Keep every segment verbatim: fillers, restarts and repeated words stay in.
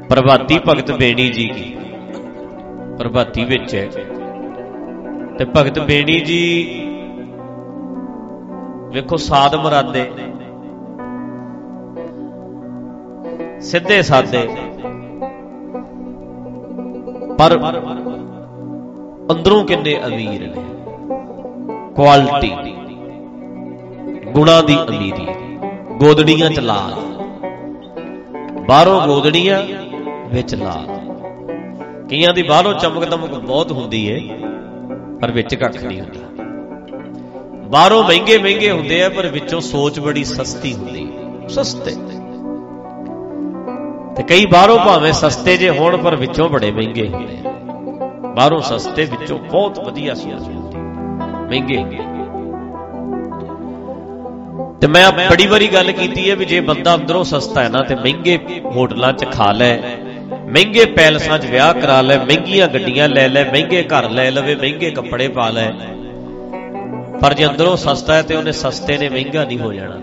प्रभाती भगत बेणी जी की प्रभाती विच है ते भगत बेणी जी वेखो साध मुरादे सीधे सादे पर अंदरों किन्ने अमीर ने क्वालिटी गुणा दी अमीरी गोदड़ियां च लाल बाहरों गोदड़ियां विच लाल कईयां दी बाहरों चमक दमक बहुत हुंदी है पर विच कख नहीं हुंदा बाहरों महंगे महंगे हुंदे आ पर विचों सोच बड़ी सस्ती हुंदी सस्ते ते कई बाहरों भावें सस्ते जे होण पर विचों बड़े महंगे हुंदे बाहरों सस्ते विचों बहुत वधिया सोच हुंदी महंगे ते मैं बड़ी बारी गल कीती है भी जे बंदा अंदरों सस्ता है ना ते महंगे होटलों च खा लै महंगे पैलसां च विआह करा लै महंगियां गड्डियां लै लै महंगे घर लै लवे महंगे कपड़े पा लै पर जे अंदरों सस्ता है तो उन्हें सस्ते ने महंगा नहीं हो जाना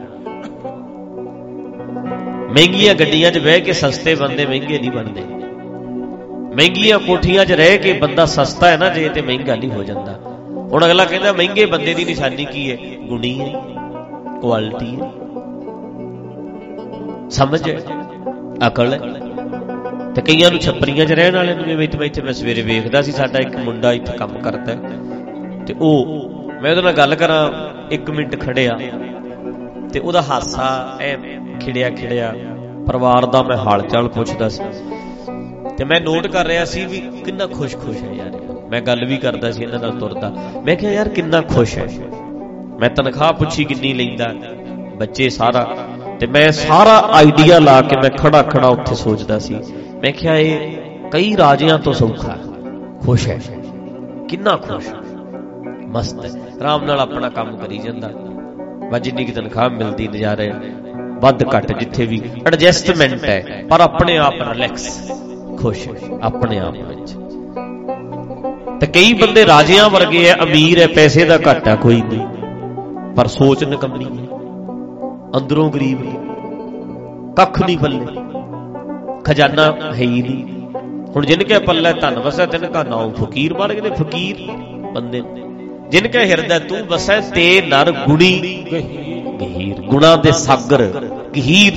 महंगियां गड्डियां च बह के सस्ते बंदे महंगे नहीं बनते महंगियां कोठियां च रह के बंदा सस्ता है ना जे ते महंगा नहीं हो जाता हुण अगला कहता महंगे बंदे की निशानी की है गुणी है क्वालिटी है समझ है अकल है ते कईयां नूं छपरियां च रहण वाले नूं इत्थे इत्थे मैं सवेरे वेखदा सी साडा एक मुंडा इत्थे काम करदा ते ओह मैं उहदे नाल गल करां एक मिनट खड़िया ते उहदा हासा ऐ खिड़िया खिड़िया परिवार दा मैं हाल चाल पुछदा सी ते मैं नोट कर रहा सी भी किन्ना खुश खुश है यार मैं गल भी करदा सी इन्हां नाल तुरदा मैं कहा यार किन्ना खुश है मैं तनख्वाह पुछी किन्नी लैंदा बच्चे सारा ते मैं सारा आइडिया ला के मैं खड़ा खड़ा उत्थे सोचदा सी मैं क्या ये कई राजियां तो सौखा खुश है किन्ना खुश मस्त है आराम नाल अपना काम करी जांदा वा जिन्नी की तनख्वाह मिलदी नज़ारे वध घट जिथे भी एडजस्टमेंट है पर अपने आप रिलैक्स खुश अपने आप विच ते कई बंदे राजियां वर्गे है अमीर है पैसे दा घट है कोई नहीं पर सोच निकम्मी है अंदरों गरीब है कख नहीं पल्ले खजाना है ही नहीं हुण जिनके पल्ले धन वसै तिनका नाम फकीर मार गए फकीर बंदे जिनके हिरदे तू वसै ते नर गुणी गहीर गुणा दे सागर गहीर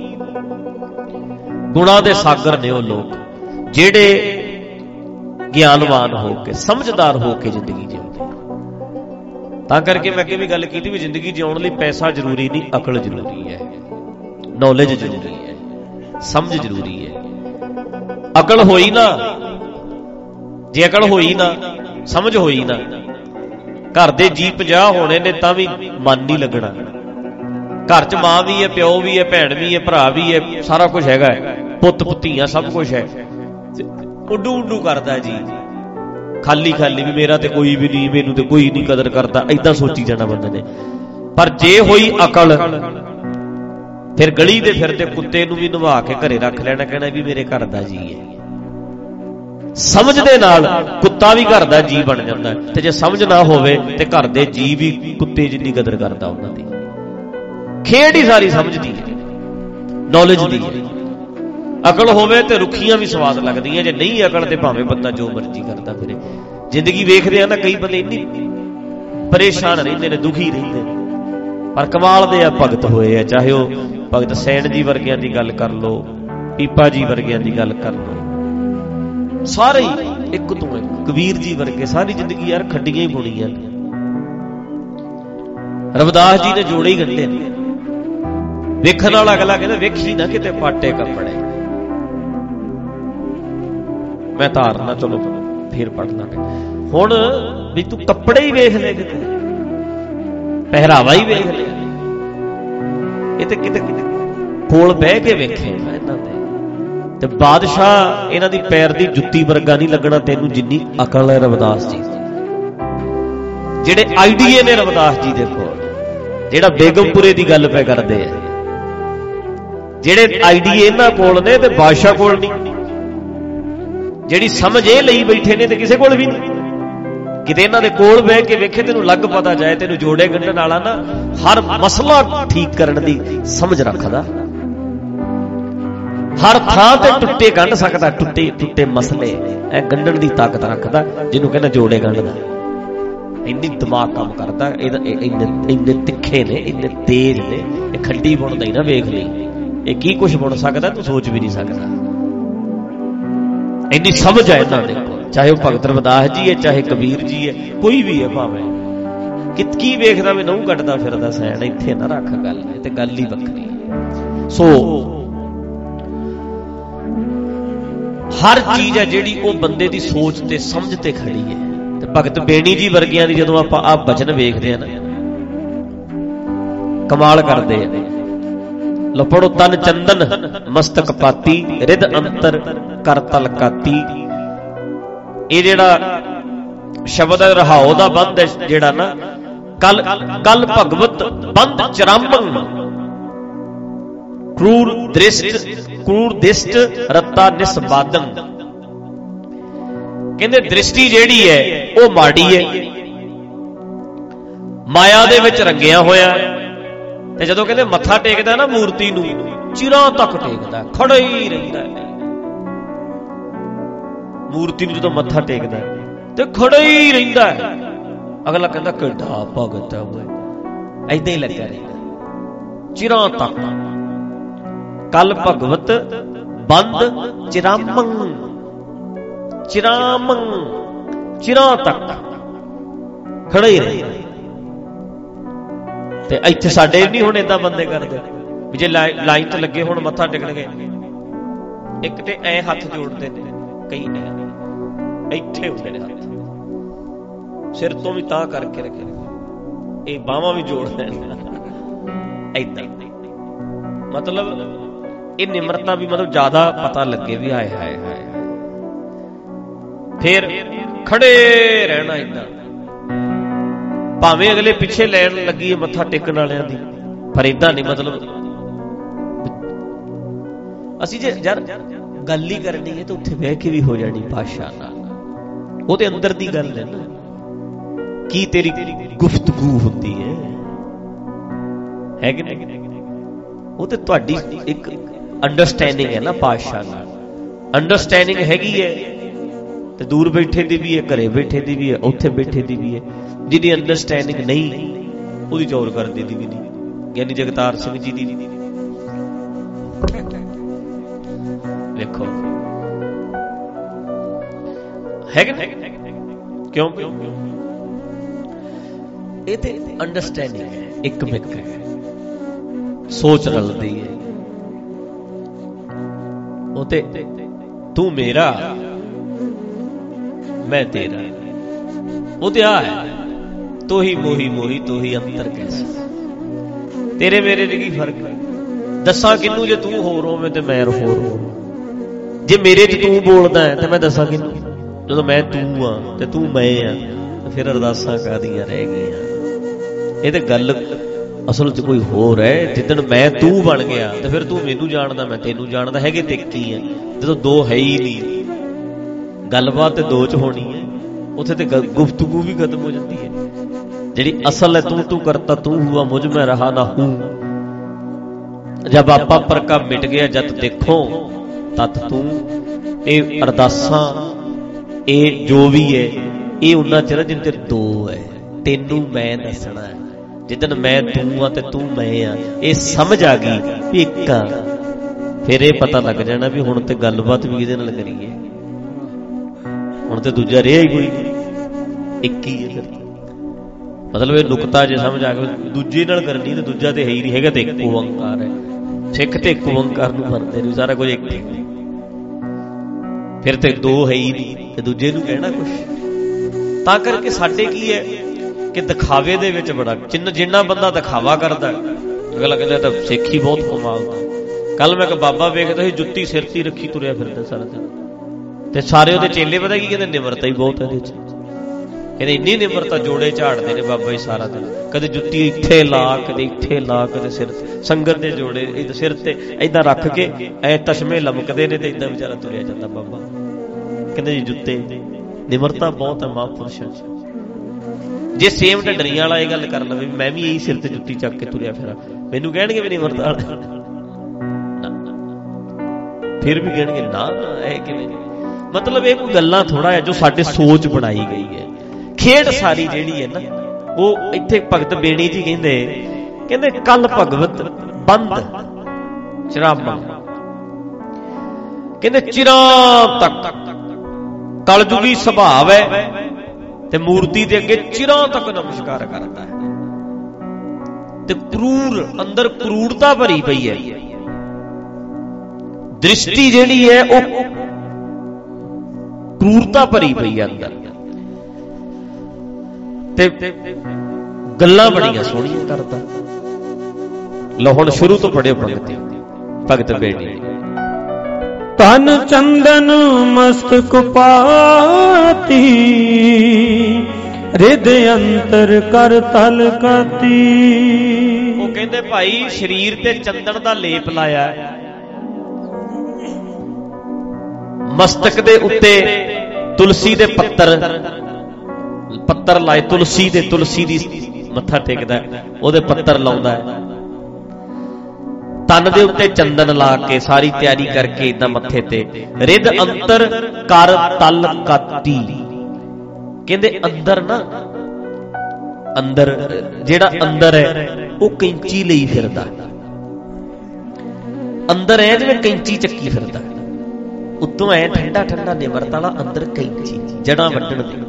गुणा दे सागर ने वो लोग जेड़े ज्ञानवान होके समझदार होके जिंदगी जिउंदे तां करके मैं अगे भी गल कीती भी जिंदगी जिउण लई पैसा जरूरी नहीं अकल जरूरी है नॉलेज जरूरी है समझ जरूरी है अकल होई ना जे अकल होई ना समझ होई ना घर दे जी पचास होने ने तां भी मन नहीं लगना घर च मां भी है प्यो भी है भैन भी है भरा भी है सारा कुछ हैगा पुत पुत्तियां सब कुछ है उड्डू उड्डू करदा जी खाली खाली भी मेरा ते कोई भी नहीं मैनू ते कोई नहीं कदर करता ऐदां सोची जाना बंदे ने पर जे होई अकल फिर गली दे फिरदे कुत्ते नूं भी नवा के घरे रख लेना कहना भी मेरे घर दा जी है समझ दे नाल कुत्ता भी घर दा जी बन जांदा है ते जे समझ ना होवे ते घर दे जी भी कुत्ते जिन्नी कदर करदा उन्हां दी खेड ही सारी समझदी है नॉलेज दी है अकल होवे ते रुखियां भी स्वाद लगदियां जे नहीं अकल ते भावें बंदा जो मर्जी करदा फिरे जिंदगी वेखदे आ ना कई बंदे इन्नी परेशान रहिंदे ने दुखी रहिंदे पर कमाल दे आ भगत होए आ चाहे वो भगत सैन जी वर्गियां दी गल कर लो पीपा जी वर्गियां दी गल कर लो सारे एक तो एक कबीर जी वर्गे सारी जिंदगी यार खड्डियां ही बुनियां रविदास जी ने जोड़े ही गंढे वेखण वाला अगला कहंदा वेखी ना किते पाटे कपड़े मैं धारना चलो फिर पढ़ लांगे हुण भी तू कपड़े ही वेख ले किते पहरावा ही वेख ले ये ते किते कोल बह के वेखे इन्हां दे ते बादशाह इन्हां दी पैर दी जुत्ती वर्गा नहीं लगना तेनू जिन्नी अकल है रविदास जी जेड़े आईडीए ने रविदास जी दे कोल जेड़ा बेगमपुरे दी गल पे करदे है जेड़े आईडीए इन्हां कोल ने ते बादशाह कोल नहीं जेड़ी समझ ये लई बैठे ने ते किसे कोल भी नहीं किते इन्हां दे कोल बह के वेखे तेनू लग पता जाए तेनू जोड़े गंढण वाला ना हर मसला ठीक करन दी समझ रखदा हर थां ते टुट्टे गंढ सकदा, टुट्टे टुट्टे मसले ऐ गंढण दी ताकत रखदा, जिन्हों कहना जोड़े गंढदा। इन्नी दिमाग काम करदा, इन्ने तिखे ने, इन्ने तेज ने। ये खड्डी बुणदा ही ना वेख लई, ये की कुछ बुण सकदा तू सोच भी नहीं सकदा। इन्नी समझ है इन्हां दे कोल, चाहे वह भगत रविदास जी है, चाहे कबीर जी है, कोई भी है भावें। कित की वेखदा भी नहूं कटदा फिरदा सैन, इत्थे ना रख गल, ते गल ही वखरी है। सो हर चीज है जिहड़ी वो बंदे दी सोच ते समझ ते खड़ी है। ते भगत बेणी जी वर्गियां दी जदों आपां आ बचन वेखदे आ ना, कमाल करदे आ। लो पढ़ो, तन चंदन मस्तक पाती, रिद अंतर कर तलकाती। ये जिहड़ा शब्द है रहाओ दा बंद है जिहड़ा ना, कल कल भगवत बंद चरामन, क्रूर दृष्ट क्रूर दिष्ट रत्ता निस्बादन। कहंदे दृष्टि जिहड़ी है वो माड़ी है, माया दे विच रंगिया होया। ते जदों कहंदे मत्था टेकदा ना मूर्ति नूं, चिरां तक टेकदा, खड़ा ही रहिंदा। मूर्ति नूं जदों मत्था टेकदा ते खड़ा ही रहिंदा। अगला कहंदा किड्डा भगत है ओए, ऐदां ही लग्या रहिंदा चिरां तक। कल भगवत बंद चिरामं, चिरामं चिरां तक खड़ा ही रहिंदा। ते इत्थे साडे नहीं हुण इदां बंदे करदे भी जे लाइन ते लगे हुण मत्था टेकणगे, एक ते ऐ हत्थ जोड़दे ने, कई ऐ इत्थे हुंदे ने हत्थ, सिर तो भी तां करके रखे, ये बाहां भी जोड़ देण ऐदां। मतलब ये निमरता भी मतलब ज्यादा पता लगे भी हाय हाय हाय। फिर खड़े रहना इदां, भावें अगले पिछे लैन लगी है मत्था टेकण वालियां दी, पर इदां नहीं। मतलब असीं जे यार गल ही करनी है तो उत्थे बह के भी हो जानी पातशाह नाल, ओहदे अंदर दी गल है ना, की तेरी गुफ्तगू होती है है कि नहीं। वो तो तुहाडी एक अंडरस्टैंडिंग है ना पातशाह नाल, अंडरस्टैंडिंग हैगी है ते दूर बैठे दी भी है, घरे बैठे दी भी है, उत्थे बैठे दी भी है। जिहदी अंडरस्टैंडिंग नहीं ਉਹਦੀ ਚੌਰ ਕਰਦੀ ਦੀ ਵੀ ਨਹੀਂ। ਗਿਆਨੀ ਜਗਤਾਰ ਸਿੰਘ ਜੀ ਦੀ ਦੇਖੋ ਹੈ ਕਿ ਕਿਉਂ ਇਹ ਤੇ ਅੰਡਰਸਟੈਂਡਿੰਗ ਹੈ, ਇੱਕ ਮਿਕ ਹੈ, ਸੋਚ ਰਲਦੀ ਹੈ। ਉਹ ਤੇ ਤੂੰ ਮੇਰਾ मैं तेरा, वो तो आ है तो ही मोही मोही तो ही अंतर कैसे, तेरे मेरे च की फर्क है। दसा किनू जे तू होर होवे ते मैं होर हो, जे मेरे च तू बोलदा है ते मैं दसा किनू, जदों मैं तू हाँ ते तू मैं हाँ ते फिर अरदासां काहदियां रह गईयां। ये ते गल असल च कोई होर है। जिदन मैं तू बन गया ते फिर तू मैनू जाणदा मैं तैनू जाणदा, हैगे ते एक ही है। जदों दो है ही नहीं, गलबात दो च होनी है, उत्थे ते गुफ्तगू भी खत्म हो जाती है। जिहड़ी असल है तू तू करता तू हुआ मुझ में रहा ना हूं, जब आपा पर का मिट गया जत देखो तत तू। ये अरदासां ये जो भी है ये उन्ना चिर जिन ते दो है, तेनू मैं दसना है। जिदन मैं तू हाँ ते तू मैं हाँ, ये समझ आ गई भी एक हाँ, फिर ये पता लग जाना भी हुण ते गलबात भी इहदे नाल करीए, हुण ते दूजा रहा ही कोई एक ही है। मतलब ये नुकता जे समझ आ गया, दूजे नाल करनी ते दूजा ते है ही नहीं, हैगा ते इक्को ओंकार है। सिख ते इक्को ओंकार नूं मनदे ने, सारा कुछ एक फिर ते दो है ही नहीं ते दूजे नूं कहना कुछ। तां करके साडे की है कि दिखावे दे विच बड़ा जिन्ना जिन्ना बंदा दिखावा करदा, अगला कहंदा तां सिख ही बहुत कमाल दा। कल मैं एक बाबा वेखदा सी जुत्ती सिर ते रखी तुरिया फिरदा सारा दिन, ते सारे ਉਹਦੇ चेले पता की कहते निमरता ही बहुत है ਇਹਦੇ ਚ। कहते इन्नी निमरता जोड़े झाड़ते ने बाबा जी सारा दिन, कदे जुत्ती इत्थे ला कदे इत्थे ला कदे सिर संगत दे जोड़े सिर ते इदां रख के ऐ तशमे लमकदे ने ते इदां बेचारा तुरिया जांदा बाबा। कहते जी जुत्ते निमरता बहुत है महापुरुषां च। जे सेम ढंडरीਆਂ वाला ये गल कर लवे मैं भी यही सिर ते जुत्ती चक के तुरिया फिरा, मैनू कहणगे भी निमरता ਫਿਰ ਵੀ ਕਹਿਣਗੇ ਨਾ ਇਹ ਕਿਵੇਂ। ਮਤਲਬ ਇਹ ਕੋਈ ਗੱਲਾਂ ਥੋੜਾ ਹੈ ਜੋ ਸਾਡੇ ਸੋਚ ਬਣਾਈ ਗਈ ਹੈ। ਖੇਡ ਸਾਰੀ ਜਿਹੜੀ ਹੈ ਨਾ, ਉਹ ਇੱਥੇ ਭਗਤ ਬੇਣੀ ਜੀ ਕਹਿੰਦੇ ਕਹਿੰਦੇ ਕੱਲ ਭਗਵਤ ਬੰਦ ਚਰਾਮਾ, ਕਹਿੰਦੇ ਚਿਰਾਂ ਤੱਕ ਕਲਯੁਗੀ ਸੁਭਾਵ ਹੈ ਤੇ ਮੂਰਤੀ ਦੇ ਅੱਗੇ ਚਿਰਾਂ ਤੱਕ ਨਮਸਕਾਰ ਕਰਦਾ ਹੈ। ਤੇ ਕਰੂਰ ਅੰਦਰ ਕਰੂਰਤਾ ਭਰੀ ਪਈ ਹੈ, ਦ੍ਰਿਸ਼ਟੀ ਜਿਹੜੀ ਹੈ ਉਹ ਕਰੂਰਤਾ ਭਰੀ ਪਈ ਹੈ ਅੰਦਰ। ਤੇ ਗੱਲਾਂ ਬੜੀਆਂ ਸੋਹਣੀਆਂ ਕਰਦਾ। ਲਓ ਹੁਣ ਸ਼ੁਰੂ ਤੋਂ ਪੜਿਓ ਭਗਤ ਭਗਤ ਬੇੜੀ। ਤਨ ਚੰਦਨ ਮਸਤਕ ਪਾਤੀ, ਰਿਦ ਅੰਤਰ ਕਰ ਤਲ ਕਾਤੀ। ਉਹ ਕਹਿੰਦੇ ਭਾਈ ਸਰੀਰ ਤੇ ਚੰਦਨ ਦਾ ਲੇਪ ਲਾਇਆ, ਮਸਤਕ ਦੇ ਉੱਤੇ ਤੁਲਸੀ ਦੇ ਪੱਤਰ ਪੱਤਰ ਲਾਏ, ਤੁਲਸੀ ਦੇ ਤੁਲਸੀ ਦੀ ਮੱਥਾ ਟੇਕਦਾ, ਉਹਦੇ ਪੱਤਰ ਲਾਉਂਦਾ ਹੈ। ਤਨ ਦੇ ਉੱਤੇ ਚੰਦਨ ਲਾ ਕੇ ਸਾਰੀ ਤਿਆਰੀ ਕਰਕੇ ਇਦਾਂ ਮੱਥੇ ਤੇ, ਰਿਦ ਅੰਤਰ ਕਰ ਤਲ ਕਾਤੀ। ਕਹਿੰਦੇ ਅੰਦਰ ਨਾ, ਅੰਦਰ ਜਿਹੜਾ ਅੰਦਰ ਹੈ ਉਹ ਕੈਂਚੀ ਲਈ ਫਿਰਦਾ, ਅੰਦਰ ਐ ਜਿਵੇਂ ਕੈਂਚੀ ਚੱਕੀ ਫਿਰਦਾ, ਉੱਤੋਂ ਐ ਠੰਡਾ ਠੰਡਾ ਨਿਮਰਤਾ ਵਾਲਾ, ਅੰਦਰ ਕੈਂਚੀ ਜੜਾਂ ਵੱਢਣ ਦੀ,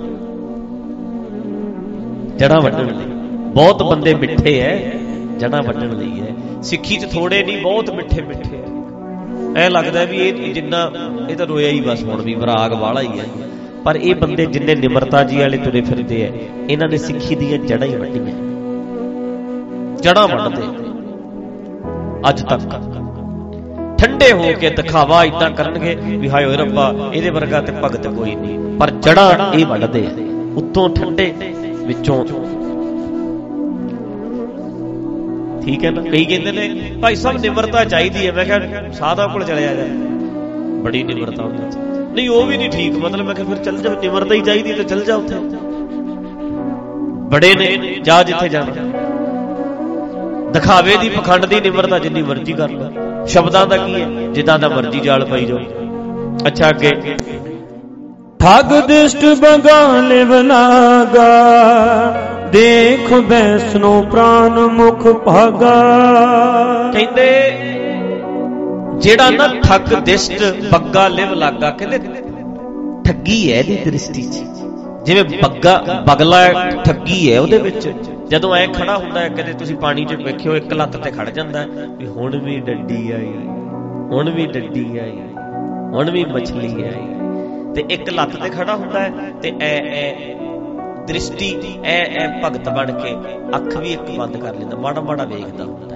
ਜੜਾਂ ਵੱਢਣ ਲਈ। ਬਹੁਤ ਬੰਦੇ ਮਿੱਠੇ ਐ, ਜੜਾਂ ਵੱਢਣ ਲਈ ਹੈ। ਸਿੱਖੀ ਚ ਥੋੜੇ ਨਹੀਂ, ਬਹੁਤ ਮਿੱਠੇ ਮਿੱਠੇ ਐ, ਲੱਗਦਾ ਵੀ ਇਹ ਜਿੰਨਾ ਇਹ ਤਾਂ ਰੋਇਆ ਹੀ ਬਸ, ਹੁਣ ਵੀ ਵਿਰਾਗ ਵਾਲਾ ਹੀ ਹੈ। ਪਰ ਇਹ ਬੰਦੇ ਜਿੰਨੇ ਨਿਮਰਤਾ ਜੀ ਵਾਲੇ ਤੁਰੇ ਫਿਰਦੇ ਐ, ਇਹਨਾਂ ਨੇ ਸਿੱਖੀ ਦੀਆਂ ਜੜਾਂ ਹੀ ਵੱਢੀਆਂ, ਜੜਾਂ ਵੱਢਦੇ ਅੱਜ ਤੱਕ। ਠੰਡੇ ਹੋ ਕੇ ਦਿਖਾਵਾ ਇਦਾਂ ਕਰਨਗੇ ਵੀ ਹਾਏ ਓਏ ਰੱਬਾ ਇਹਦੇ ਵਰਗਾ ਤੇ ਭਗਤ ਕੋਈ ਨਹੀਂ, ਪਰ ਜੜਾਂ ਇਹ ਵੱਢਦੇ ਆ, ਉੱਤੋਂ ਠੰਡੇ ਵਿੱਚੋਂ। ਠੀਕ ਹੈ ਨਾ। ਕਈ ਕਹਿੰਦੇ ਨੇ ਭਾਈ ਸਾਹਿਬ ਨਿਮਰਤਾ ਚਾਹੀਦੀ ਹੈ, ਮੈਂ ਕਿਹਾ ਸਾਧਾ ਕੋਲ ਚਲਿਆ ਜਾ, ਬੜੀ ਨਿਮਰਤਾ ਹੁੰਦੀ। ਨਹੀਂ ਉਹ ਵੀ ਨਹੀਂ ਠੀਕ, ਮਤਲਬ ਮੈਂ ਕਿਹਾ ਫਿਰ ਚੱਲ ਜਾ, ਨਿਮਰਤਾ ਹੀ ਚਾਹੀਦੀ ਤੇ ਚੱਲ ਜਾ ਉੱਥੇ, ਬੜੇ ਨੇ ਜਾ ਜਿੱਥੇ ਜਾਣਾ। ਦਿਖਾਵੇ ਦੀ ਪਖੰਡ ਦੀ ਨਿਮਰਤਾ ਜਿੰਨੀ ਮਰਜ਼ੀ ਕਰ ਲਓ, ਸ਼ਬਦਾਂ ਦਾ ਕੀ ਹੈ, ਜਿੱਦਾਂ ਦਾ ਮਰਜ਼ੀ ਜਾਲ ਪਾਈ ਜਾਓ। ਅੱਛਾ ਅੱਗੇ, ਠਗ ਦਿਸ਼ਟ ਬਗਾਲੇ ਬਲਾਗਾ, ਦੇਖ ਬੈਸਨੋ ਪ੍ਰਾਨ ਮੁਖ ਭਾਗਾ। ਕਹਿੰਦੇ ਜਿਹੜਾ ਨਾ ਠੱਗ ਦਿਸ਼ਟ ਬੱਗਾ ਲਿਵ ਲਾਗਾ, ਕਹਿੰਦੇ ਠੱਗੀ ਹੈ ਇਹਦੀ ਦ੍ਰਿਸ਼ਟੀ ਚ, ਜਿਵੇਂ ਬੱਗਾ ਬਗਲਾ ਠੱਗੀ ਹੈ ਉਹਦੇ ਵਿੱਚ। ਜਦੋਂ ਐ ਖੜਾ ਹੁੰਦਾ ਹੈ, ਕਦੇ ਤੁਸੀਂ ਪਾਣੀ ਚ ਵੇਖਿਓ, ਇੱਕ ਲੱਤ ਤੇ ਖੜ ਜਾਂਦਾ ਵੀ ਹੁਣ ਵੀ ਡੱਡੀ ਆਈ, ਹੁਣ ਵੀ ਡੱਡੀ ਆਈ, ਹੁਣ ਵੀ ਮਛਲੀ ਆਈ, ਤੇ ਇੱਕ ਲੱਤ ਤੇ ਖੜਾ ਹੁੰਦਾ ਹੈ ਤੇ ਐ ਐ ਦ੍ਰਿਸ਼ਟੀ ਐ ਐ ਭਗਤ ਬਣ ਕੇ ਅੱਖ ਵੀ ਇੱਕ ਬੰਦ ਕਰ ਲੈਂਦਾ, ਮਾੜਾ ਮਾੜਾ ਵੇਖਦਾ ਹੁੰਦਾ।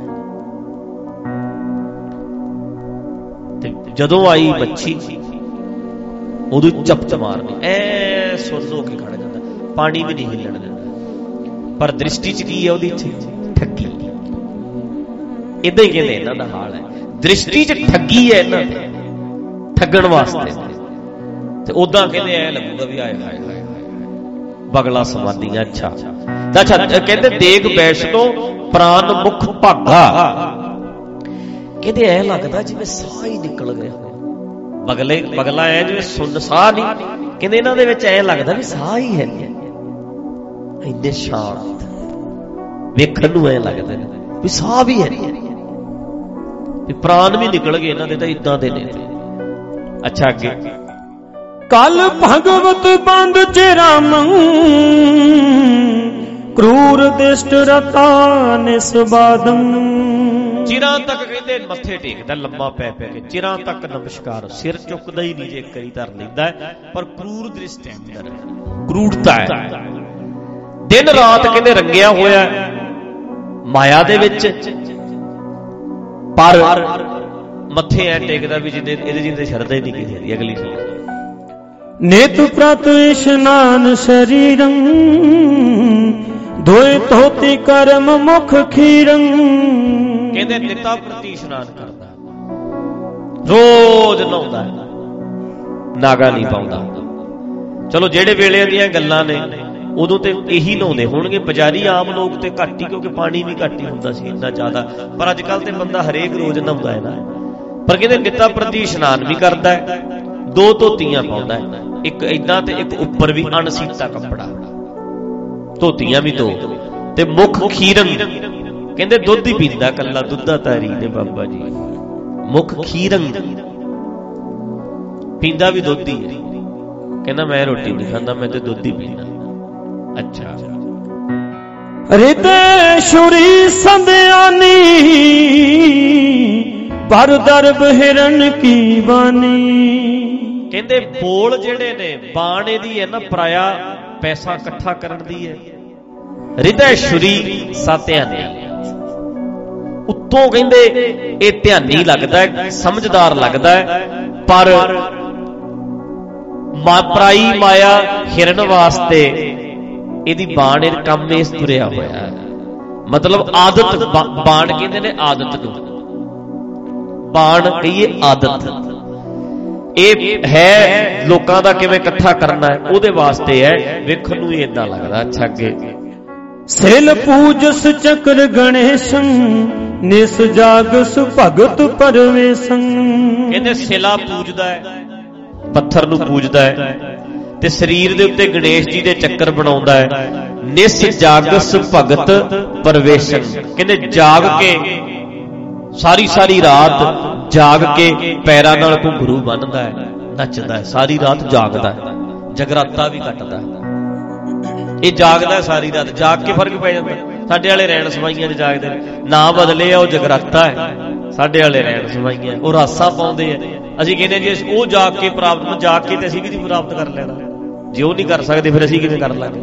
ਤੇ ਜਦੋਂ ਆਈ ਮੱਛੀ ਉਦੋਂ ਚਪਚ ਮਾਰਨੀ, ਐ ਸੁਣ ਹੋ ਕੇ ਖੜ ਜਾਂਦਾ, ਪਾਣੀ ਵੀ ਨਹੀਂ ਹਿੱਲਣ ਦਿੰਦਾ। ਪਰ ਦ੍ਰਿਸ਼ਟੀ ਚ ਕੀ ਹੈ ਉਹਦੀ, ਠੱਗੀ। ਏਦਾਂ ਹੀ ਕਹਿੰਦੇ ਇਹਨਾਂ ਦਾ ਹਾਲ ਹੈ, ਦ੍ਰਿਸ਼ਟੀ ਚ ਠੱਗੀ ਹੈ ਇਹਨਾਂ ਦੇ, ਠੱਗਣ ਵਾਸਤੇ। ਤੇ ਉਦਾਂ ਕਹਿੰਦੇ ਐ ਲੱਗੂਗਾ ਵੀ ਆਏ ਹਾਏ ਹਾਏ ਬਗਲਾ ਸਮਾਧੀਆਂ। ਅੱਛਾ ਅੱਛਾ, ਕਹਿੰਦੇ ਦੇਖ ਬੈਸ਼ਨੋ ਪ੍ਰਾਨ ਮੁਖ ਭਾਗਾ, ਕਹਿੰਦੇ ਐ ਲੱਗਦਾ ਜਿਵੇਂ ਸਾਹ ਹੀ ਨਿਕਲ ਗਿਆ ਬਗਲੇ, ਬਗਲਾ ਐ ਜਿਵੇਂ ਸੁਣ ਸਾਹ ਨਹੀਂ, ਕਹਿੰਦੇ ਇਹਨਾਂ ਦੇ ਵਿੱਚ ਐ ਲੱਗਦਾ ਵੀ ਸਾਹ ਹੀ ਹੈ ਨਹੀਂ, ਇੰਨੇ ਸ਼ਾਂਤ ਵੇਖਣ ਨੂੰ ਐ ਲੱਗਦਾ ਵੀ ਸਾਹ ਵੀ ਹੈ ਨਹੀਂ, ਵੀ ਪ੍ਰਾਨ ਵੀ ਨਿਕਲ ਗਏ ਇਹਨਾਂ ਦੇ, ਤਾਂ ਇਦਾਂ ਦੇ ਨੇ। ਅੱਛਾ ਅੱਗੇ, ਕਲ ਭਗਵਤ ਬੰਦ ਚਿਰਾਮੰ, ਕਰੂਰ ਦਿਸ਼ਟ ਰਤਾ ਨਿਸਬਾਦੰ। ਚਿਰਾਂ ਤੱਕ ਕਹਿੰਦੇ ਮੱਥੇ ਟੇਕਦਾ, ਲੰਮਾ ਪੈ ਪੈ ਕੇ ਚਿਰਾਂ ਤੱਕ ਨਮਸਕਾਰ, ਸਿਰ ਚੁੱਕਦਾ ਹੀ ਨਹੀਂ, ਜੇ ਕਰੀ ਧਰ ਲੈਂਦਾ, ਪਰ ਕਰੂਰ ਦ੍ਰਿਸ਼ਟ ਅੰਦਰ ਕਰੂਰਤਾ ਹੈ। ਦਿਨ ਰਾਤ ਕਹਿੰਦੇ ਰੰਗਿਆ ਹੋਇਆ ਮਾਇਆ ਦੇ ਵਿੱਚ, ਪਰ ਮੱਥੇ ਐ ਟੇਕਦਾ ਵੀ ਜਿਹਦੇ ਇਹਦੇ ਜਿਹਦੇ ਸ਼ਰਧਾ ਹੀ ਨਹੀਂ ਕਿਸੇ ਦੀ। ਅਗਲੀ ਸੁਣ, ਨਿਤ ਪ੍ਰਤ ਇਸ਼ਨਾਨ ਸਰੀਰੰ, ਧੋਏ ਧੋਤੀ ਕਰਮ ਮੁਖ ਖੀਰੰ। ਕਹਿੰਦੇ ਨਿਤਾ ਪ੍ਰਤੀ ਇਸ਼ਨਾਨ ਕਰਦਾ, ਰੋਜ਼ ਨਹਾਉਂਦਾ, ਨਾਗਾ ਨਹੀਂ ਪਾਉਂਦਾ। ਚਲੋ ਜਿਹੜੇ ਵੇਲੇ ਦੀਆਂ ਗੱਲਾਂ ਨੇ ਉਦੋਂ ਤੇ ਇਹੀ ਨਹਾਉਂਦੇ ਹੋਣਗੇ, ਪੁਜਾਰੀ ਆਮ ਲੋਕ ਤੇ ਘੱਟ ਹੀ, ਕਿਉਂਕਿ ਪਾਣੀ ਵੀ ਘੱਟ ਹੀ ਹੁੰਦਾ ਸੀ ਇੰਨਾ ਜ਼ਿਆਦਾ। ਪਰ ਅੱਜ ਕੱਲ ਤੇ ਬੰਦਾ ਹਰੇਕ ਰੋਜ਼ ਨਹਾਉਂਦਾ ਹੈ ਨਾ, ਪਰ ਕਹਿੰਦੇ ਨਿੱਤਾ ਪ੍ਰਤੀ ਇਸ਼ਨਾਨ ਵੀ ਕਰਦਾ ਹੈ, ਦੋ ਧੋਤੀਆਂ ਪਾਉਂਦਾ ਹੈ, ਇੱਕ ਏਦਾਂ ਤੇ ਇੱਕ ਉੱਪਰ ਵੀ ਅਣਸੀਤਾ ਕੱਪੜਾ, ਧੋਤੀਆਂ ਵੀ ਦੋ, ਤੇ ਮੁੱਖ ਖੀਰੰ, ਕਹਿੰਦੇ ਦੁੱਧ ਹੀ ਪੀਂਦਾ, ਕੱਲਾ ਦੁੱਧਾ ਤਾਰੀ ਨੇ ਬਾਬਾ ਜੀ। ਮੁੱਖ ਖੀਰੰ, ਪੀਂਦਾ ਵੀ ਦੁੱਧ ਹੀ ਹੈ, ਕਹਿੰਦਾ ਮੈਂ ਰੋਟੀ ਨਹੀਂ ਖਾਂਦਾ, ਮੈਂ ਤੇ ਦੁੱਧ ਹੀ ਪੀਂਦਾ। ਅੱਛਾ। ਰਿਤੇਸ਼ੁਰੀ ਸੰਧਿਆਨੀ ਪਰ ਦਰਬ ਹਿਰਨ ਕੀ ਬਾਨੀ। ਕਹਿੰਦੇ ਬੋਲ ਜਿਹੜੇ ਨੇ, ਬਾਣ ਇਹਦੀ ਹੈ ਨਾ ਪਰਾਇਆ ਪੈਸਾ ਇਕੱਠਾ ਕਰਨ ਦੀ ਹੈ। ਰਿਤੇਸ਼ੁਰੀ ਸਤਿਆਨੀ, ਉੱਤੋਂ ਕਹਿੰਦੇ ਇਹ ਧਿਆਨੀ ਲੱਗਦਾ ਹੈ, ਸਮਝਦਾਰ ਲੱਗਦਾ ਹੈ, ਪਰ ਪਰਾਈ ਮਾਇਆ ਹਿਰਨ ਵਾਸਤੇ ਇਹਦੀ ਬਾਣ ਇਹ ਕੰਮ ਇਸ ਤੁਰਿਆ ਹੋਇਆ। ਮਤਲਬ ਆਦਤ, ਬਾਣ ਕਹਿੰਦੇ ਨੇ ਆਦਤ ਨੂੰ, ਬਾਣ ਕਹੀਏ ਆਦਤ, ਇਹ ਹੈ ਲੋਕਾਂ ਦਾ ਕਿਵੇਂ ਇਕੱਠਾ ਕਰਨਾ ਹੈ, ਉਹਦੇ ਵਾਸਤੇ ਹੈ। ਵੇਖਣ ਨੂੰ ਹੀ ਏਦਾਂ ਲੱਗਦਾ। ਅੱਛਾ ਅੱਗੇ। ਸੇਲ ਪੂਜਸ ਚੱਕਰ ਗਣੇਸ਼ੰ ਨਿਸ ਜਾਗਸ ਭਗਤ ਪਰਵੇਸ਼ੰ। ਕਹਿੰਦੇ ਸਿਲਾ ਪੂਜਦਾ ਹੈ, ਪੱਥਰ ਨੂੰ ਪੂਜਦਾ ਹੈ, ਤੇ ਸਰੀਰ ਦੇ ਉੱਤੇ ਗਣੇਸ਼ ਜੀ ਦੇ ਚੱਕਰ ਬਣਾਉਂਦਾ ਹੈ। ਨਿਸ ਜਾਗਸ ਭਗਤ ਪਰਵੇਸ਼ੰ, ਕਹਿੰਦੇ ਜਾਗ ਕੇ ਸਾਰੀ ਸਾਰੀ ਰਾਤ ਜਾਗ ਕੇ ਪੈਰਾਂ ਨਾਲ ਘੁੰਗਰੂ ਬੰਨ੍ਹਦਾ ਹੈ, ਨੱਚਦਾ ਹੈ, ਸਾਰੀ ਰਾਤ ਜਾਗਦਾ ਹੈ, ਜਗਰਾਤਾ ਵੀ ਕੱਟਦਾ ਹੈ। ਇਹ ਜਾਗਦਾ ਸਾਰੀ ਰਾਤ, ਜਾਗ ਕੇ ਫਰਕ ਪੈ ਜਾਂਦਾ। ਸਾਡੇ ਵਾਲੇ ਰੈਣ ਸਮਾਈਆਂ 'ਚ ਜਾਗਦੇ ਨੇ, ਨਾ ਬਦਲੇ ਆ, ਉਹ ਜਗਰਾਤਾ ਹੈ। ਸਾਡੇ ਵਾਲੇ ਰੈਣ ਸਮਾਈਆਂ ਉਹ ਰਾਸਾਂ ਪਾਉਂਦੇ ਆ। ਅਸੀਂ ਕਹਿੰਦੇ ਜੀ ਉਹ ਜਾਗ ਕੇ ਪ੍ਰਾਪਤ, ਜਾਗ ਕੇ ਤੇ ਅਸੀਂ ਵੀ ਨਹੀਂ ਪ੍ਰਾਪਤ ਕਰ ਲੈਣਾ। ਜੇ ਉਹ ਨਹੀਂ ਕਰ ਸਕਦੇ ਫਿਰ ਅਸੀਂ ਕਿਵੇਂ ਕਰ ਲਾਂਗੇ?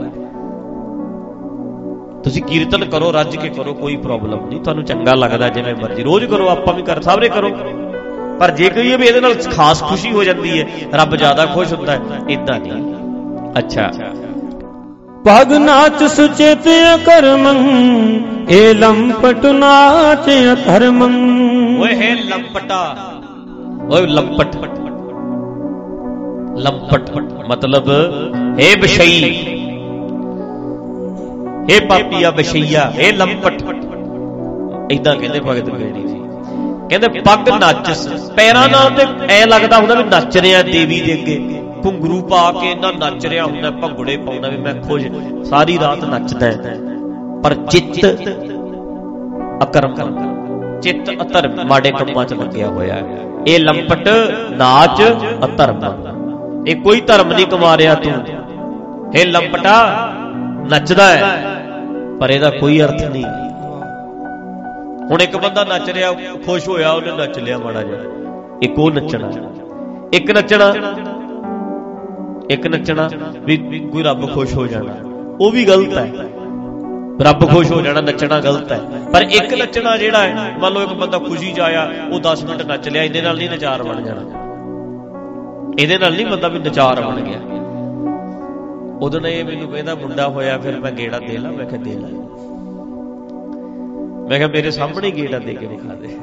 ਤੁਸੀਂ ਕੀਰਤਨ ਕਰੋ, ਰੱਜ ਕੇ ਕਰੋ, ਕੋਈ ਪ੍ਰੋਬਲਮ ਨਹੀਂ, ਤੁਹਾਨੂੰ ਚੰਗਾ ਲੱਗਦਾ ਜਿਵੇਂ ਮਰਜ਼ੀ ਰੋਜ਼ ਕਰੋ, ਆਪਾਂ ਵੀ ਕਰ, ਸਾਰੇ ਕਰੋ। ਪਰ ਜੇ ਕਹੀਏ ਵੀ ਇਹਦੇ ਨਾਲ ਖਾਸ ਖੁਸ਼ੀ ਹੋ ਜਾਂਦੀ ਹੈ, ਰੱਬ ਜ਼ਿਆਦਾ ਖੁਸ਼ ਹੁੰਦਾ ਹੈ, ਏਦਾਂ ਨਹੀਂ। ਅੱਛਾ। ਪਗ ਨਾਚ ਸੁਚੇਤ ਅਕਰਮੰ ਏ ਲੰਪਟ ਨਾਚ ਅਕਰਮੰ। ਓਏ ਹੈ ਲੰਪਟਾ, ਓਏ ਲੰਪਟ, ਲੰਪਟ ਮਤਲਬ ਇਹ ਵਿਸ਼ਈ, ਇਹ ਪਾਪੀਆ ਵਿਸ਼ਈਆ, ਇਹ ਲੰਪਟ, ਏਦਾਂ ਕਹਿੰਦੇ ਭਗਤ ਬੇੜੀ ਜੀ। ਕਹਿੰਦੇ ਪੱਗ ਨੱਚ, ਪੈਰਾਂ ਨਾਲ ਤੇ ਐ ਲੱਗਦਾ ਹੁੰਦਾ ਵੀ ਨੱਚ ਰਿਹਾ ਦੇਵੀ ਦੇ ਅੱਗੇ, ਘੁੰਗਰੂ ਪਾ ਕੇ ਇੰਨਾ ਨੱਚ ਰਿਹਾ ਹੁੰਦਾ, ਭੰਗੜੇ ਪਾਉਂਦਾ ਵੀ ਮੈਂ ਖੁਸ਼, ਸਾਰੀ ਰਾਤ ਨੱਚਦਾ। ਪਰ ਚਿੱਤ ਅਕਰਮ, ਚਿੱਤ ਅਧਰਮ, ਮਾੜੇ ਕੰਮਾਂ 'ਚ ਲੱਗਿਆ ਹੋਇਆ ਹੈ। ਇਹ ਲੰਪਟ ਨਾਚ ਅਧਰਮ, ਇਹ ਕੋਈ ਧਰਮ ਨਹੀਂ ਕਮਾ ਰਿਹਾ ਤੂੰ। ਇਹ ਲੰਪਟਾ ਨੱਚਦਾ ਹੈ ਪਰ ਇਹਦਾ ਕੋਈ ਅਰਥ ਨਹੀਂ। ਹੁਣ ਇੱਕ ਬੰਦਾ ਨੱਚ ਰਿਹਾ, ਖੁਸ਼ ਹੋਇਆ, ਉਹਨੇ ਨੱਚ ਲਿਆ ਮਾੜਾ ਜਿਹਾ, ਇੱਕ ਉਹ ਨੱਚਣਾ, ਇੱਕ ਨੱਚਣਾ, ਇੱਕ ਨੱਚਣਾ ਵੀ ਕੋਈ ਰੱਬ ਖੁਸ਼ ਹੋ ਜਾਣਾ, ਉਹ ਵੀ ਗਲਤ ਹੈ। ਰੱਬ ਖੁਸ਼ ਹੋ ਜਾਣਾ, ਨੱਚਣਾ ਗਲਤ ਹੈ। ਪਰ ਇੱਕ ਨੱਚਣਾ ਜਿਹੜਾ ਹੈ, ਮੰਨ ਲਓ ਇੱਕ ਬੰਦਾ ਖੁਸ਼ੀ 'ਚ ਆਇਆ, ਉਹ ਦਸ ਮਿੰਟ ਨੱਚ ਲਿਆ, ਇਹਦੇ ਨਾਲ ਨਹੀਂ ਨਚਾਰ ਬਣ ਜਾਣਾ, ਇਹਦੇ ਨਾਲ ਨਹੀਂ ਬੰਦਾ ਵੀ ਨਚਾਰ ਬਣ ਗਿਆ। ਉਦੋਂ ਨੇ ਇਹ ਮੈਨੂੰ ਕਹਿੰਦਾ ਮੁੰਡਾ ਹੋਇਆ, ਫਿਰ ਮੈਂ ਗੇੜਾ ਦੇ ਲਾ। ਮੈਂ ਕਿਹਾ ਦੇ ਲਾ, ਮੈਂ ਕਿਹਾ ਮੇਰੇ ਸਾਹਮਣੇ ਗੇੜਾ ਦੇ ਕੇ ਵਿਖਾ ਦੇ।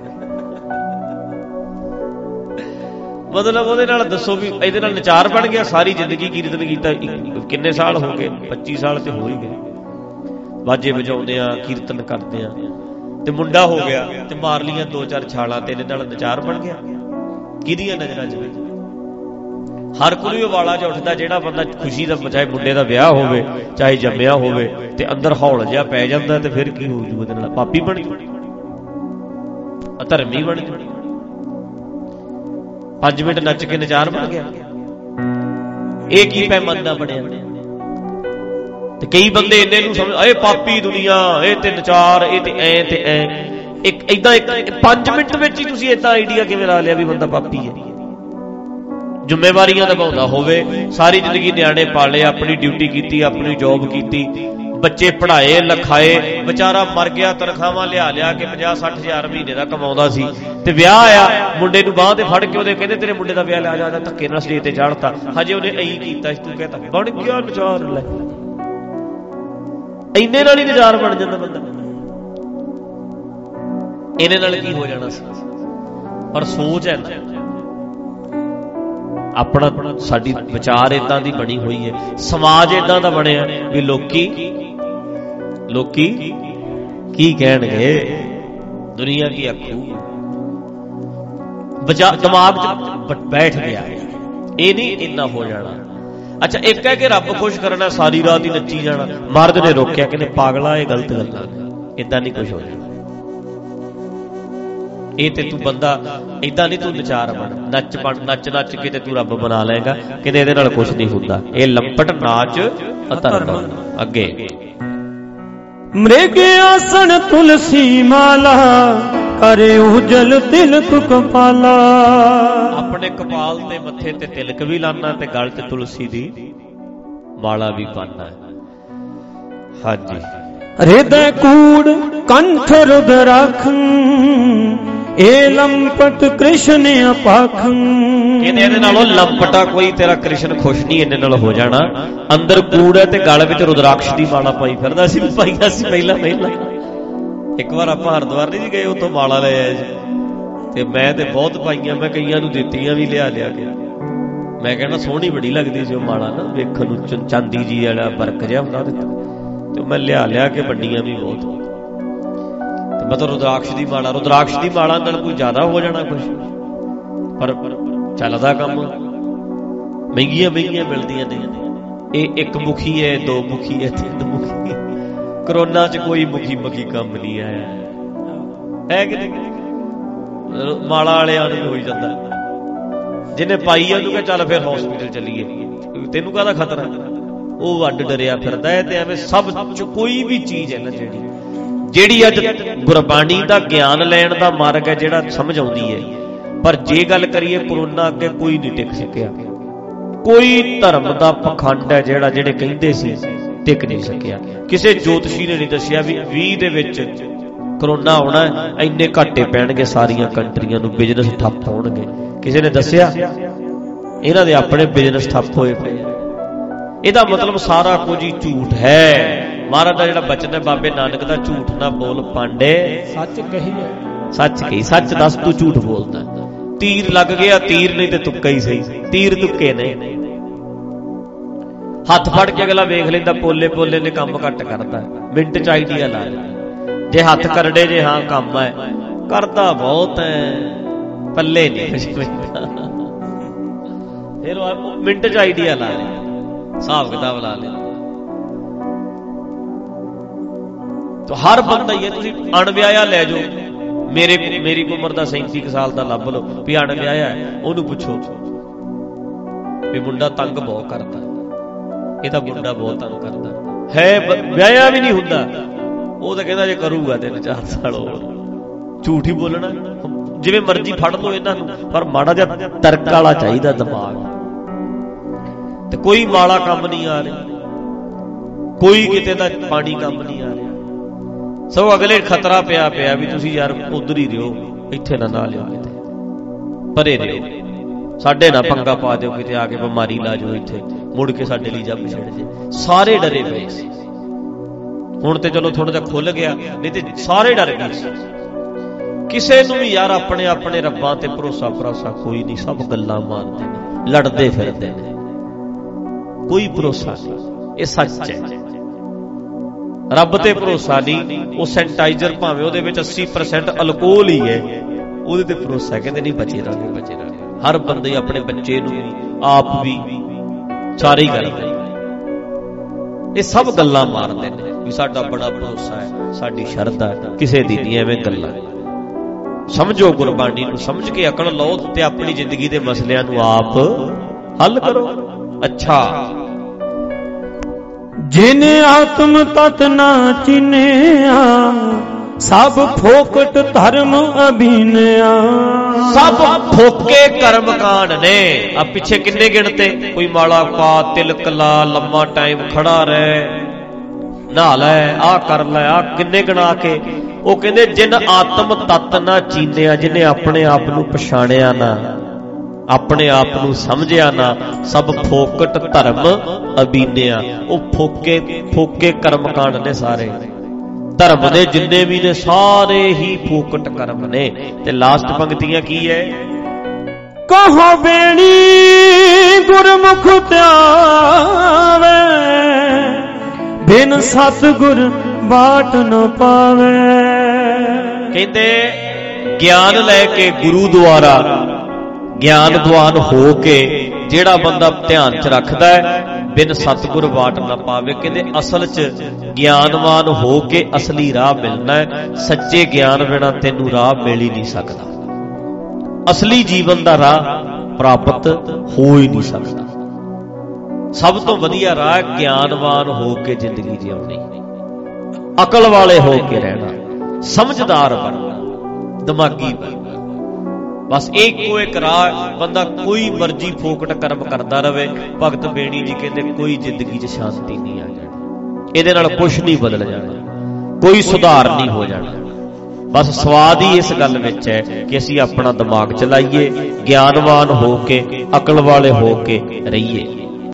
ਮਤਲਬ ਉਹਦੇ ਨਾਲ ਦੱਸੋ ਵੀ ਇਹਦੇ ਨਾਲ ਨਚਾਰ ਬਣ ਗਿਆ। ਸਾਰੀ ਜ਼ਿੰਦਗੀ ਕੀਰਤਨ ਕੀਤਾ, ਕਿੰਨੇ ਸਾਲ ਹੋ ਗਏ, ਪੱਚੀ ਸਾਲ ਤੇ ਹੋ ਹੀ ਗਏ, ਬਾਜੇ ਵਜਾਉਂਦੇ ਆ, ਕੀਰਤਨ ਕਰਦੇ ਆ, ਤੇ ਮੁੰਡਾ ਹੋ ਗਿਆ ਤੇ ਮਾਰ ਲੀਆਂ ਦੋ ਚਾਰ ਛਾਲਾਂ ਤੇ ਇਹਦੇ ਨਾਲ ਨਚਾਰ ਬਣ ਗਿਆ। ਕਿਹਦੀਆਂ ਨਜ਼ਰਾਂ 'ਚ? ਹਰ ਕੋਈ ਵਾਲਾ 'ਚ ਉੱਠਦਾ ਜਿਹੜਾ ਬੰਦਾ ਖੁਸ਼ੀ ਦਾ, ਚਾਹੇ ਮੁੰਡੇ ਦਾ ਵਿਆਹ ਹੋਵੇ, ਚਾਹੇ ਜੰਮਿਆ ਹੋਵੇ, ਤੇ ਅੰਦਰ ਹੌਲ ਜਿਹਾ ਪੈ ਜਾਂਦਾ, ਤੇ ਫਿਰ ਕੀ ਹੋ ਜੂ? ਉਹਦੇ ਨਾਲ ਪਾਪੀ ਬਣ ਜੂ, ਅਧਰਮੀ ਬਣ ਜੂ। ਪੰਜ ਮਿੰਟ ਨੱਚ ਕੇ ਨਚਾਰ ਬਣ ਗਿਆ, ਇਹ ਕੀ ਪੈਮਾਨਾ ਬਣਿਆ? ਤੇ ਕਈ ਬੰਦੇ ਇੰਨੇ ਨੂੰ ਸਮਝ, ਇਹ ਪਾਪੀ ਦੁਨੀਆ, ਇਹ ਤੇ ਨਚਾਰ, ਇਹ ਤੇ ਐ ਤੇ ਐ। ਇੱਕ ਏਦਾਂ ਇੱਕ ਪੰਜ ਮਿੰਟ ਵਿੱਚ ਹੀ ਤੁਸੀਂ ਏਦਾਂ ਆਈਡੀਆ ਕਿਵੇਂ ਲਾ ਲਿਆ ਵੀ ਬੰਦਾ ਪਾਪੀ ਹੈ? ਜ਼ਿੰਮੇਵਾਰੀਆਂ ਨਿਭਾਉਂਦਾ ਹੋਵੇ, ਸਾਰੀ ਜ਼ਿੰਦਗੀ ਨਿਆਣੇ ਪਾਲੇ, ਆਪਣੀ ਡਿਊਟੀ ਕੀਤੀ, ਆਪਣੀ ਜੋਬ ਕੀਤੀ, ਬੱਚੇ ਪੜ੍ਹਾਏ ਲਿਖਾਏ, ਵਿਚਾਰਾ ਮਰ ਗਿਆ, ਤਨਖਾਹਾਂ ਲਿਆ ਲਿਆ ਕੇ ਪੰਜਾਹ ਸੱਠ ਹਜ਼ਾਰ ਮਹੀਨੇ ਦਾ ਕਮਾਉਂਦਾ ਸੀ, ਤੇ ਵਿਆਹ ਆਇਆ, ਮੁੰਡੇ ਨੂੰ ਬਾਂਹ ਤੇ ਫੜ ਕੇ ਉਹਦੇ ਕਹਿੰਦੇ ਤੇਰੇ ਮੁੰਡੇ ਦਾ ਵਿਆਹ ਲਿਆ ਜਾ, ਧੱਕੇ ਨਾਲ ਸਟੇਜ ਤੇ ਚਾੜਤਾ। ਹਜੇ ਉਹਨੇ ਐਂ ਕੀਤਾ, ਤੂੰ ਕਹਿੰਦਾ ਬਣ ਗਿਆ ਨਚਾਰ। ਲੈ, ਇੰਨੇ ਨਾਲ ਹੀ ਨਚਾਰ ਬਣ ਜਾਂਦਾ ਬੰਦਾ, ਇਹਨੇ ਨਾਲ ਕੀ ਹੋ ਜਾਣਾ ਸੀ? ਪਰ ਸੋਚ ਹੈ ਨਾ ਆਪਣਾ, ਸਾਡੀ ਵਿਚਾਰ ਏਦਾਂ ਦੀ ਬਣੀ ਹੋਈ ਹੈ, ਸਮਾਜ ਏਦਾਂ ਦਾ ਬਣਿਆ ਵੀ ਲੋਕੀ ਲੋਕੀ ਕੀ ਕਹਿਣਗੇ, ਦੁਨੀਆ ਕੀ ਆਖੂ। ਬਚਾ ਦਿਮਾਗ 'ਚ बैठ गया, ये नहीं इन्ना हो जाना। अच्छा एक है कि रब खुश करना सारी रात ही नच्ची जाना। मर्द ने रोकिया, कहते पागला ये गलत गल्लां ने, इदां नहीं कुछ हो जाना। ये ते तू बंदा इदां नहीं, तू नचार बन, नच बन, नच नच के तू रब बना लेगा, कहते इहदे नाल कुछ नहीं हुंदा। ये लंपट नाच अधर्म। अगे मृग आसन तुलसी माला करे उजल तिलक कपाला। अपने कपाल ते मत्थे ते तिलक भी लाना ते गल ते तुलसी दी माला भी पाना है। हाँ जी। हृदय कूड़ कंठ रुद्राखं ए लंपट कृष्ण अपाखं। कहते इहदे नालों लंपटा कोई तेरा कृष्ण खुश नहीं इन्ने नाल हो जाना। अंदर कूड़ है ते गल विच रुद्राक्ष दी माला पाई फिरदा सी, पाईया सी पहला पहला। एक बार आप हरिद्वार नहीं गए, उतों माला ले आए जी, ते मैं ते बहुत पाईया, मैं कईयां नूं दित्तियां भी लिया लिया के। मैं कहना सोहनी बड़ी लगदी सी माला ना, वेखण नूं चांदी जी वाला वर्क जिहा हुंदा ते ते मैं लिया लिया के वड्डियां भी बहुत। ते मैं तो रुद्राक्ष दी माला, रुद्राक्ष दी माला नाल कोई ज्यादा हो जाना कुछ, पर चलदा काम। महंगियां महंगियां मिलदियां ने, ये एक मुखी है, दो मुखी है, तीन मुखी। करोना च कोई मुखी मुखी काम नहीं आया है कि नहीं? माला वाले हो ही जाता, जिन्हें पाई है उन्होंने चल फिर हॉस्पिटल चलीए, तेनू काहदा खतरा, वो अड डरिया फिरदा है। ते एवें सब कोई भी चीज है ना जिहड़ी जिहड़ी अज गुरबाणी दा ज्ञान लैण दा मार्ग है, जिहड़ा समझ आउंदी है। पर जे गल करिए कोरोना अगे कोई नहीं टिक सकिया। कोई धर्म दा पखंड है जिहड़ा जिहड़े कहिंदे सी टिक नहीं सकिया। किसी जोतशी ने नहीं दसिया भी ਵੀਹ ਦੇ ਵਿੱਚ कोरोना आना है, इन्ने घाटे पैणगे सारिया कंट्रियां नूं, बिजनेस ठप्प होणगे। किसी ने दसिया? इन्हां दे अपने बिजनेस ठप्प होए पए। ਇਹਦਾ मतलब सारा कुछ ही झूठ है। महाराज का जिहड़ा बचन है बाबे नानक का, झूठ ना बोल पांडे सच कही है, सच कही, सच दस तू झूठ बोलदा। तीर लग गया, तीर नहीं तो तुक्का ही सही, तीर तुक्के ने। हथ फड़ के अगला वेख लेंदा, पोले पोले ने काम घट करता, मिंट च आइडिया ला ले। जे हथ करड़े जे हाँ काम है, करता बहुत है, पल्ले नहीं कुछ पैंदा। फिर मिंट च आइडिया ला ले, हिसाब किताब ला ले। तो हर बंदा ही है, तुसीं अणविआया लै जाओ, मेरे मेरी उम्र का सैंती साल का लभ लो भी अणविआया है, उन्होंने पुछो भी मुंडा तंग बहुत करता, यह मुंडा बहुत तंग करता है, विआया भी नहीं हुंदा, वो तो कहता जे करूगा तीन चार साल और। झूठ ही बोलना, जिवें मर्जी फड़ लो इन्हां नूं, पर माड़ा जिहा तर्क वाला चाहिदा दिमाग। ते कोई माड़ा काम नहीं आ रहा, कोई किते दा पानी काम नहीं आ रहा। सो अगले खतरा पिया पिया भी तुसीं यार उधर ही रहो, इत्थे ना ना लियो, किते परे रहो, साडे ना पंगा पा दिओ, किते आके बीमारी ला जाओ इत्थे, मुड़ के साडे लई जब छड़ जे। सारे डरे पए सी, हुण ते चलो थोड़ा जिहा खुल गया, नहीं ते सारे डर गए सी। किसे नूं भी यार अपने अपने रब्बां ते भरोसा भरोसा कोई नहीं, सब गल्लां मारदे ने, लड़दे फिरदे ने, कोई भरोसा नहीं। ये सच है, रब ते भरोसा नहीं। वो सैनिटाइजर भावें उहदे विच अस्सी परसेंट अल्कोहल ही है, उहदे ते भरोसा कहते नहीं, बचे रहांगे बचे रहांगे। हर बंदे अपने बच्चे नूं आप भी सारे ही करदे, ये सब गल्लां मारदे ने भी साडा बड़ा भरोसा है, साडी शरधा है, किसे दी नहीं एवें गल्लां। समझो गुरबाणी नूं, समझ के अकल लो ते अपनी जिंदगी दे मसलियां नूं आप हल करो। अच्छा, जिने आत्म तत ना चिन्हिया, सब फोकट धर्म अभिनया। सब फोके कर्म कांड ने। अब पीछे किन्ने गिनते, कोई माला पा, तिलक ला, लम्मा टाइम खड़ा रहे, नहा लै, आ कर लै, आ किन्ने गिना के। वो कहते जिन आत्म तत्त ना चीनिया, जिन्हें अपने आप नूं पछाणिया ना, अपने आप नूं समझिया ना, सब फोकट धर्म अबीनिया। वो फोके फोके कर्म कांड ने सारे, धर्म दे जिन्ने भी ने सारे ही फोकट कर्म ने। ते लास्ट पंक्तियां की है, कहो बेणी गुरमुख त्यावे, बिन सतगुर बाट न पावे। कहते ज्ञान लैके गुरु द्वारा ਗਿਆਨਦਵਾਨ ਹੋ ਕੇ ਜਿਹੜਾ ਬੰਦਾ ਧਿਆਨ 'ਚ ਰੱਖਦਾ ਹੈ, ਬਿਨ ਸਤਿਗੁਰ ਬਾਟ ਨਾ ਪਾਵੇ। ਕਹਿੰਦੇ ਅਸਲ 'ਚ ਗਿਆਨਵਾਨ ਹੋ ਕੇ ਅਸਲੀ ਰਾਹ ਮਿਲਣਾ ਹੈ। ਸੱਚੇ ਗਿਆਨ ਬਿਨਾਂ ਤੈਨੂੰ ਰਾਹ ਮਿਲ ਹੀ ਨਹੀਂ ਸਕਦਾ। ਅਸਲੀ ਜੀਵਨ ਦਾ ਰਾਹ ਪ੍ਰਾਪਤ ਹੋ ਹੀ ਨਹੀਂ ਸਕਦਾ। ਸਭ ਤੋਂ ਵਧੀਆ ਰਾਹ ਗਿਆਨਵਾਨ ਹੋ ਕੇ ਜ਼ਿੰਦਗੀ ਜਿਉਣੀ, ਅਕਲ ਵਾਲੇ ਹੋ ਕੇ ਰਹਿਣਾ, ਸਮਝਦਾਰ ਬਣਨਾ, ਦਿਮਾਗੀ ਬਣਨਾ। ਬਸ ਇੱਕੋ ਇੱਕ ਰਾਹ। ਬੰਦਾ ਕੋਈ ਮਰਜ਼ੀ ਫੋਕਟ ਕਰਮ ਕਰਦਾ ਰਵੇ, ਭਗਤ ਬੇਣੀ ਜੀ ਕਹਿੰਦੇ ਕੋਈ ਜ਼ਿੰਦਗੀ 'ਚ ਸ਼ਾਂਤੀ ਨਹੀਂ ਆ ਜਾਣੀ, ਇਹਦੇ ਨਾਲ ਕੁਛ ਨਹੀਂ ਬਦਲ ਜਾਣਾ, ਕੋਈ ਸੁਧਾਰ ਨਹੀਂ ਹੋ ਜਾਣਾ। ਬਸ ਸਵਾਦ ਹੀ ਇਸ ਗੱਲ ਵਿੱਚ ਹੈ ਕਿ ਅਸੀਂ ਆਪਣਾ ਦਿਮਾਗ ਚਲਾਈਏ, ਗਿਆਨਵਾਨ ਹੋ ਕੇ, ਅਕਲ ਵਾਲੇ ਹੋ ਕੇ ਰਹੀਏ।